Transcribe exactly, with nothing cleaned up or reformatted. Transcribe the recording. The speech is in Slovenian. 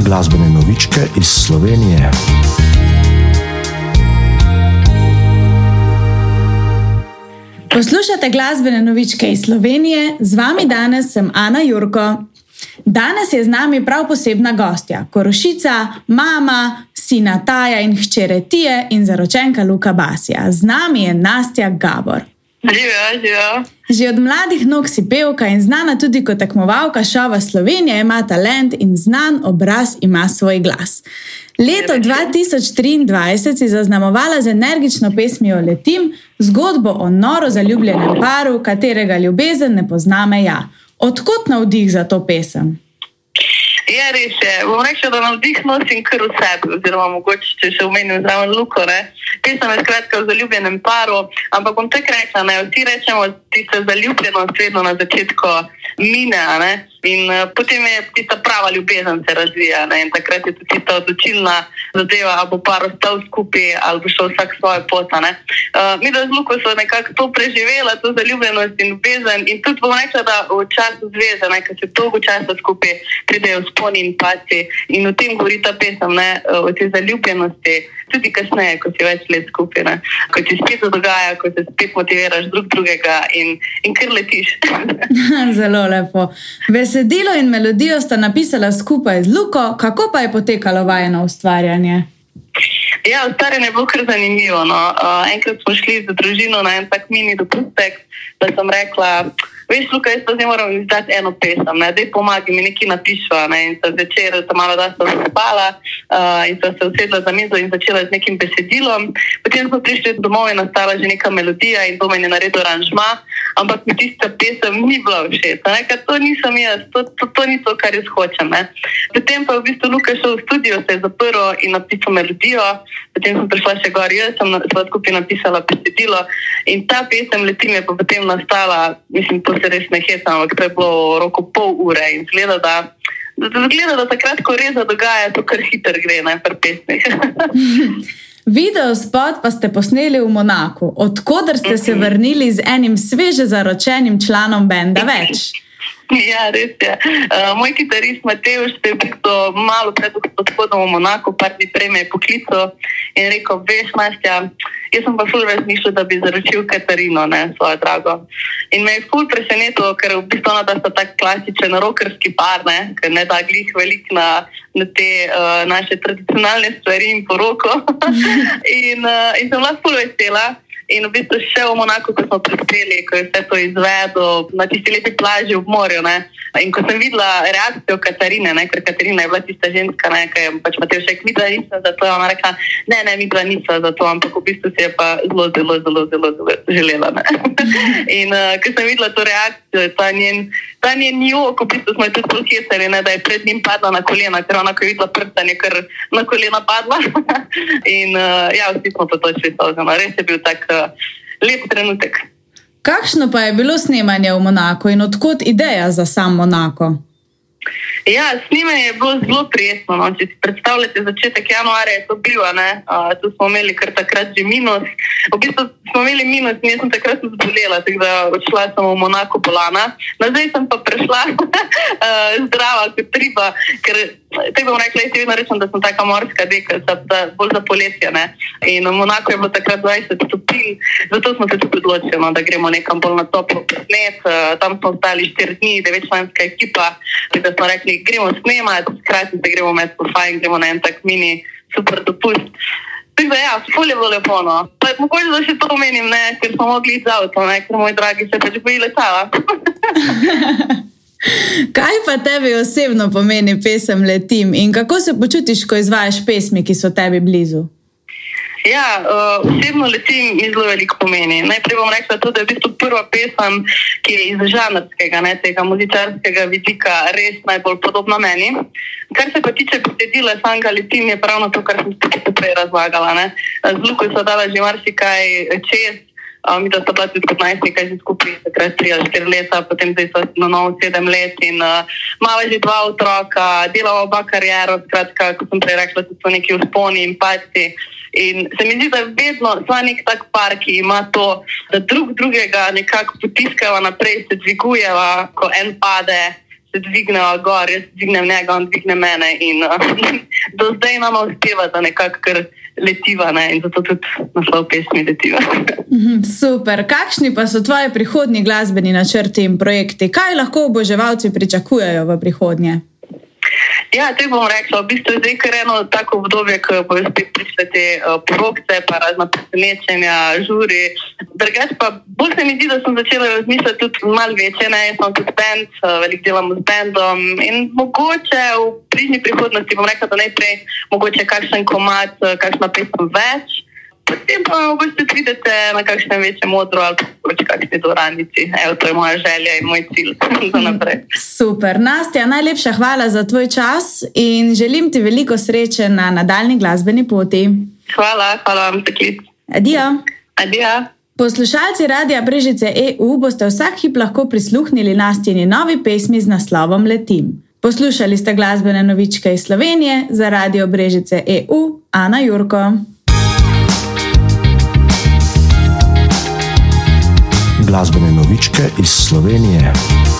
glasbene novičke iz Slovenije. Poslušate glasbene novičke iz Slovenije, z vami danes sem Ana Jurko. Danes je z nami prav posebna gostja, Korošica, mama, sina Taja in hčere Tije in zaročenka Luka Basija. Z nami je Nastja Gabor. Živijo, živijo. Že od mladih nog si pevka in znana tudi kot tekmovalka šova Slovenija, ima talent in znan obraz ima svoj glas. Leto dva tisoč triindvajset si zaznamovala z energično pesmijo Letim, zgodbo o noro zaljubljenem paru, katerega ljubezen ne pozna meja. Odkot navdih za to pesem? Ja, res je. Bom rekla, da navdih nosim kar v sebi, oziroma mogoče, če še omenim zraven Luko, ne. Pesem je skratka o zaljubljenem paru, ampak bom tako rekla, ne, vsi rečemo, tista zaljubljenost vedno na začetku mine, ne, in uh, potem je tista prava ljubezen se razvija, ne, in takrat je tudi tista odločilna zadeva, ali bo par ostal skupaj, ali bo šel vsak svojo pot, ne. Uh, mi da z Luko so nekako to preživela, to zaljubljenost in ljubezen, in tudi bom rekla, da v času zveze, ne, ko se dolgo časa skupaj pridejo sponi in paci, in o tem govori ta pesem, ne, o tej zaljubljenosti, tudi kasneje, ko si več let skupaj, ne, ko ti spet dogaja, ko se spet motiviraš drug drugega in, in kar letiš. Zelo lepo. Besedilo in melodijo sta napisala skupaj z Luko, kako pa je potekalo vajino ustvarjanje? Ja, ustvarjanje je bilo kar zanimivo. No. Uh, enkrat smo šli z družino na en tak mini dopustek, da sem rekla, veš, Luka, jaz pa zdaj moram izdati eno pesem, ne, daj pomagi mi nekaj napišva, ne, in sem večer, sem malo da sem spala uh, in sem se usedla za mizo in začela z nekim besedilom. Potem smo prišli domov in nastala že neka melodija in Domen je naredil aranžma, ampak mi tista pesem ni bila všeč, ne, ker to nisem jaz, to, to, to ni to, kar jaz hočem, ne. Potem pa v bistvu Luka šel v studio, se je zaprl in napisal melodijo, potem sem prišla še gor, jaz sem sva skupaj napisala besedilo in ta pesem Letim je pa potem nastala, mislim, to se res ne hecam, ampak to je bilo roko pol ure in zgleda, da zgleda, da takrat, ko res dogaja, to kar hiter gre, ne, pri pesmih. Video spot pa ste posneli v Monaku, odkoder ste se vrnili z enim sveže zaročenim članom benda več. Ja, res je. Uh, moj kitarist Matevž se je bilo malo pred odhodom v Monaku, par dni prej me je poklical in rekel, veš, Nastja, jaz sem pa ful razmišljal, da bi zaročil Katarino, ne, svojo drago. In me je ful presenetilo, ker v bistvu ona da sta tak klasičen rockerski par, ne, ker ne da glih velik na, na te uh, naše tradicionalne stvari in poroko. in, uh, in sem bila ful vesela. In v bistvu še v Monaku, ko smo prispeli, ko je vse to izvedel na tisti lepi plaži ob morju, ne. In ko sem videla reakcijo Katarine, ne, ker Katarina je bila tista ženska, ne, ki je pač Matevž rekel, mi bila nisem za to, ona rekla, ne, ne, mi bila nisem za to, ampak v bistvu si je pa zelo, zelo, zelo, zelo, zelo želela, ne. In uh, ko sem videla to reakcijo, ta njen, ta njen jok, v bistvu smo jo tudi polkesali, ne, da je pred njim padla na kolena, ker ona, ko je videla prstanje, ker na kolena padla. In uh, ja, vsi smo potočili solzano, res je bil tak uh, lep trenutek. Kakšno pa je bilo snemanje v Monaku in odkot ideja za sam Monako? Ja, snemanje je bilo zelo prijetno, no. Če si predstavljate, začetek januarja je to bilo, ne, uh, tu smo imeli kar takrat že minus, v bistvu smo imeli minus in jaz sem takrat zbolela, tako da odšla sem v Monako bolana, nazaj sem pa prešla uh, zdrava kot riba, ker tako bom rekla, jaz vedno rečem, da sem taka morska deklica, bolj za poletje, ne, in v Monaku je bilo takrat dvajset stopinj, zato smo se tudi odločili, no, da gremo nekam bolj na toplo posnet, uh, tam smo ostali štiri dni, devetčlanska ekipa, da smo rekli, gremo snemati, skrati se gremo med pofaj in gremo na en tak mini super dopust. Tako da ja, ful je bilo lepo, no. Pa mogoče da še to omenim, ne, ker smo mogli iz avto, ne, ker moj dragi se pač boji letala. Kaj pa tebi osebno pomeni pesem Letim in kako se počutiš, ko izvajaš pesmi, ki so tebi blizu? Ja, uh, osebno Letim mi zelo veliko pomeni. Najprej bom rekla to, da je v bistvu prva pesem, ki je iz žanrskega, ne, tega muzičarskega vidika res najbolj podobna meni. Kar se pa tiče besedila samega Letim, je pravno to, kar sem tudi prej razlagala, ne. Z Luko so dala že marsikaj čez, uh, mi da sta bila tudi petnajstnika že skupaj, takrat tri ali štiri leta, potem zdaj so na novo sedem let in uh, mala že dva otroka, delala oba kariero, skratka, kot sem prej rekla, tudi so neki vzponi in padci. In se mi zdi, da vedno sva nek tak par, ki ima to, da drug drugega nekako potiskava naprej, se dvigujeva, ko en pade, se dvignejo gor, jaz dvignem njega, on dvigne mene in uh, do zdaj nama uspeva, da nekako kar letiva, ne? In zato tudi naslov pesmi Letiva. Super. Kakšni pa so tvoji prihodnji glasbeni načrti in projekti? Kaj lahko oboževalci pričakujejo v prihodnje? Ja, te bom rekla, v bistvu je zdaj kar eno tako obdobje, ko bojo spet prišle te uh, porokce, pa razna presenečenja, žuri. Drugače pa bolj se mi zdi, da sem začela razmišljati tudi malo večje, ne, jaz sem tudi band, uh, veliko delamo z bandom in mogoče v bližnji prihodnosti bom rekla, da najprej mogoče kakšen komad, uh, kakšna pesem več, potem pa mogoče pridete na kakšnem večjem odru ali pa kakšni dvoranici. Evo, to je moja želja in moj cilj za naprej. Super. Nastja, najlepša hvala za tvoj čas in želim ti veliko sreče na nadaljni glasbeni poti. Hvala, hvala vam za klic. Adijo. Adijo. Poslušalci Radia Brežice E U boste vsak hip lahko prisluhnili Nastjini novi pesmi z naslovom Letim. Poslušali ste glasbene novičke iz Slovenije za Radio Brežice E U, Ana Jurko. Glasbene novičke iz Slovenije.